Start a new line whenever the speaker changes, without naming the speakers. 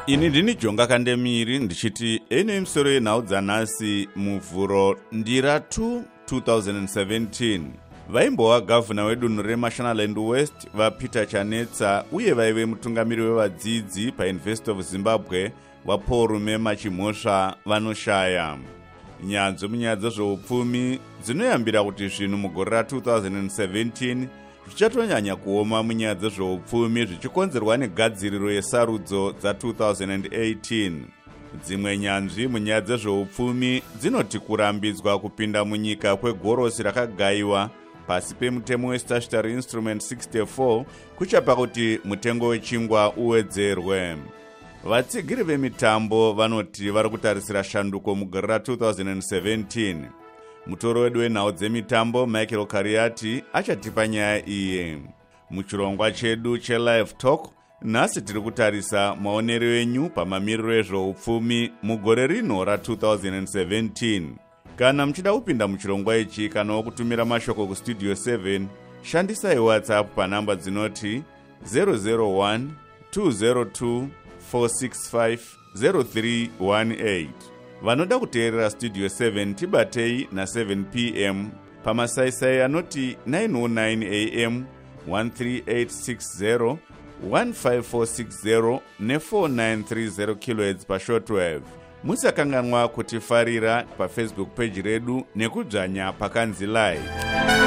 Ini ndini Jonga Kandemiri ndichiti ene emisoro yenhau dzanhasi muvhuro ndira 2 2017. Vaimbova gavhuna wedunhu reMashonaland West vaPeter Chanetsa uye vaive mutungamiri wevadzidzi paUniversity of Zimbabwe vaPaul Rumema Chimhosva vanoshaya. Nyanzvi munyaya dzezveupfumi dzinoyambira kuti zvinhu mugore ra2017 zvichatonyanya kuoma munyaya dzezveupfumi zvichikonzerwa negadziriro yesarudzo dza2018. Dzimwe nyanzvi munyaya dzezveupfumi dzinoti kurambidzwa kupinda munyika kwegorosi rakagayiwa pasi pemutemo weStatutory Instrument 64 kuchapa kuti mutengo wechingwa uwedzerwe. Vatsigiri vemitambo vanoti vari kutarisira shanduko mugore ra2017. Mutoro wedu wenhau dzemitambo Michael Kariati achatipa nyaya iyi. Muchirongwa chedu cheLive Talk nhasi tiri kutarisa maonero enyu pamamiriro ezveupfumi mugore rino ra2017. Kana muchida kupinda muchirongwa ichi kana kutumira mashoko kustudio 7 shandisai WhatsApp panhamba dzinoti 001 202 465 0318. Vanoda kuteerera studio 7 tibatei na7 p.m. pamasaisai anoti 909 am 13860 15460 ne4930 kHz pashortwave. Musakanganwa kutifarira paFacebook page redu nekudzvanya pakanzi live.